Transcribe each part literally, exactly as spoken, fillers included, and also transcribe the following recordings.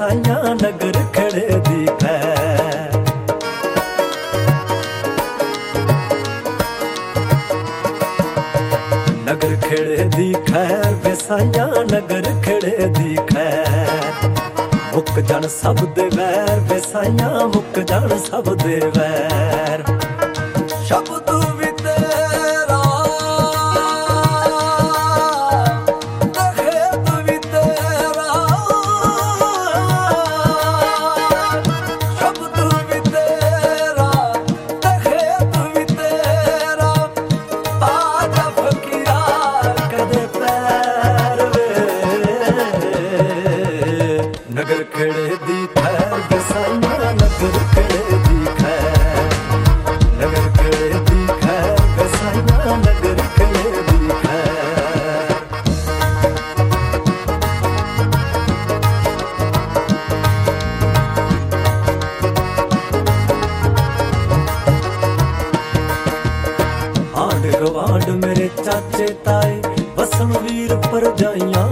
ਵਸਾਈਆਂ ਨਗਰ ਖੜੇ ਦੀ ਖੈਰ। ਨਗਰ ਖੜੇ ਦੀ ਖੈਰ ਵਸਾਈਆਂ ਨਗਰ ਖੜੇ ਦੀ ਖੈਰ। ਮੁੱਕ ਜਾਣ ਸਭ ਦੇ ਵੈਰ ਵਸਾਈਆਂ ਮੁੱਕ ਜਾਣ ਸਭ ਦੇ ਵੈਰ। ਸ਼ਬਦ ਵੀ ਤੇਰਾ ਤਖਤ ਵੀ ਤੇਰਾ ਸ਼ਬਦ ਵੀ ਤੇਰਾ ਤਖਤ ਵੀ ਤੇਰਾ ਆਜਾ ਫਕੀਰਾ ਕਦੇ ਪੈਰ ਵੇ। ਨਗਰ ਖੜੇ ਦੀ ਖੈਰ ਵਸਾਈਆਂ ਨਗਰ ਖੜੇ ਦੀ ਖੈਰ। ਨਗਰ ਖੜੇ ਦੀ ਖੈਰ ਵਸਾਈਆਂ ਨਗਰ ਖੜੇ ਦੀ ਖੈਰ। ਆਂਢ ਗਵਾਂਢ ਮੇਰੇ ਚਾਚੇ ਤਾਏ ਵਸਣ ਵੀਰ ਭਰਜਾਈਆਂ।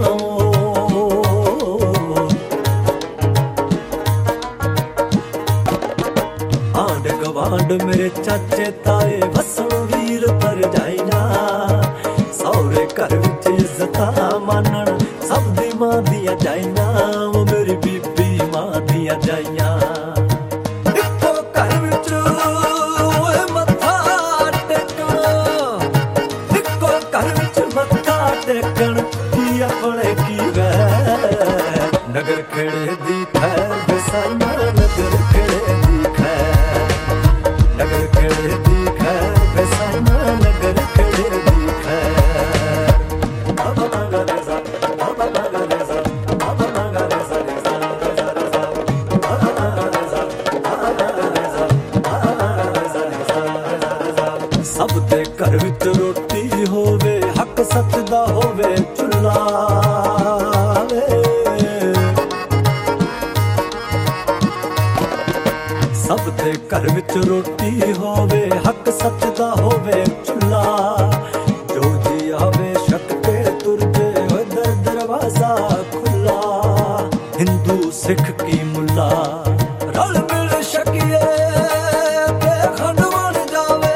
ਆਂਢ ਗਵਾਂਢ ਮੇਰੇ ਚਾਚੇ ਤਾਏ ਵਸਣ ਵੀਰ ਭਰਜਾਈਆਂ। ਸਹੁਰੇ ਘਰ ਵਿੱਚ ਇੱਜ਼ਤਾਂ ਮਾਨਣ ਸਭ ਦੀ ਮਾਂ ਦੀਆਂ ਜਾਈਆਂ। ਉਹ ਮੇਰੀ ਬੀਬੀ ਮਾਂ ਦੀਆਂ ਜਾਈਆਂ। ਇੱਕੋ ਘਰ ਵਿੱਚ ਓਏ ਮੱਥਾ ਟੇਕਣਾ। ਇੱਕੋ ਘਰ ਵਿੱਚ ਮੱਥਾ ਟੇਕਣ ਕੀ ਆਪਣੇ ਕੀ ਵੈਰ। ਨਗਰ ਖੜੇ ਦੀ ਖੈਰ ਵਸਾਈਆਂ ਨਗਰ ਖੜੇ ਦੀ ਖੈਰ। ਨਗਰ ਖੜੇ ਦੀ ਖੈਰ ਵਸਾਈਆਂ ਨਗਰ ਖੜੇ ਦੀ ਖੈਰ। ਬਾਬਾ ਮੰਗਾ ਰਜ਼ਾ ਬਾਬਾ ਮੰਗਾ ਰਜ਼ਾ ਬਾਬਾ ਮੰਗਾ ਰਜ਼ਾ ਰਜ਼ਾ ਰਜ਼ਾ ਰਜ਼ਾ ਬਾਬਾ ਮੰਗਾ ਰਜ਼ਾ ਬਾਬਾ ਮੰਗਾ ਰਜ਼ਾ ਬਾਬਾ ਮੰਗਾ ਰਜ਼ਾ ਰਜ਼ਾ ਰਜ਼ਾ। ਸਭ ਦੇ ਘਰ ਵਿੱਚ ਰੋਟੀ ਹੋਵੇ ਹੱਕ ਸੱਚ ਦਾ ਹੋਵੇ ਚੁੱਲ੍ਹਾ ਵੇ। ਸਭ ਦੇ ਘਰ ਵਿੱਚ ਰੋਟੀ ਹੋਵੇ ਹੱਕ ਸੱਚ ਦਾ ਹੋਵੇ ਚੁੱਲ੍ਹਾ। ਜੋ ਜੀ ਆਵੇ ਛੱਕ ਤੇ ਤੁਰ ਜੇ ਹੋਏ ਦਰ ਦਰਵਾਜ਼ਾ ਖੁੱਲਾ। ਹਿੰਦੂ ਸਿੱਖ ਕੀ ਮੁੱਲਾ ਰਲ ਮਿਲ ਛਕੀਏ ਤੇ ਖੰਡ ਬਣ ਜਾਵੇ।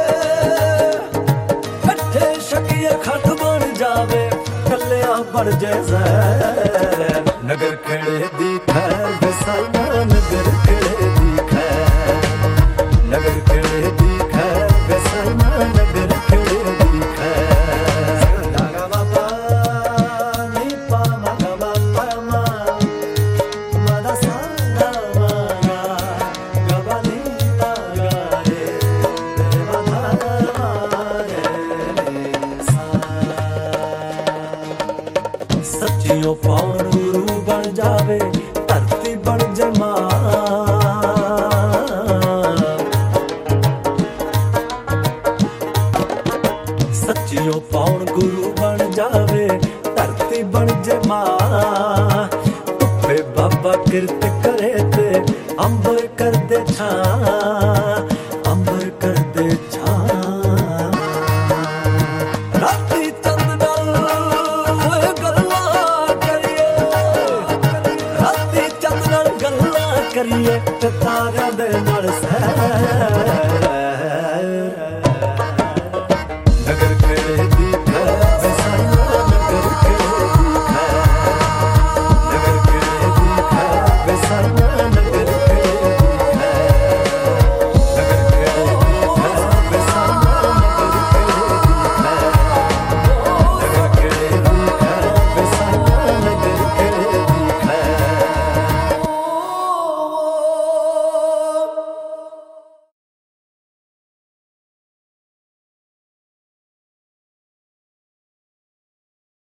ਇਕੱਠੇ ਛਕੀਏ ਖੰਡ ਬਣ ਜਾਵੇ ਕੱਲਿਆਂ ਬਣ ਜੇ ਜ਼ਹਿਰ। ਨਗਰ ਖੜੇ ਦੀ ਖੈਰ ਵਸਾਈਆਂ ਨਗਰ ਖੜੇ ਦੀ ਖੈਰ। ਨਗਰ ਖੜੇ ਦੀ ਖੈਰ ਵਸਾਈਆਂ ਨਗਰ ਖੜੇ ਦੀ ਖੈਰ। ਗਾ ਬਾਬਾ ਨੀ ਪਾ ਮਾ ਗਾ ਬਾਬਾ ਮਾ ਮਾ ਦਾ ਸਾ ਗਾ ਮਾ ਗਾ ਗਾ ਬਾ ਨੀ ਤਾ ਗਾ ਰੇ ਰੇ ਬਾ ਧਾ ਮਾ ਰੇ ਸਾ। ਸੱਚਿਓ ਪਾਉਣ ਗੁਰੂ ਬਣ ਜਾਵੇ ਧਰਤੀ ਬਣ ਜੇ ਮਾਂ। ਸੱਚਿਓ ਪਾਉਣ ਗੁਰੂ ਬਣ ਜਾਵੇ ਧਰਤੀ ਬਣ ਜੇ ਮਾਂ। ਧੁੱਪੇ ਬਾਬਾ ਕਿਰਤ ਕਰੇ ਤੇ ਅੰਬਰ ਕਰਦੇ ਛਾਂ ਅੰਬਰ ਕਰਦੇ ਛਾਂ। ਰਾਤੀ ਚੰਦ ਨਾਲ ਗੱਲਾਂ ਕਰੀਏ ਰਾਤੀ ਚੰਦ ਨਾਲ ਗੱਲਾਂ ਕਰੀਏ ਤੇ ਤਾਰਿਆਂ ਦੇ ਨਾਲ ਸੈਰ।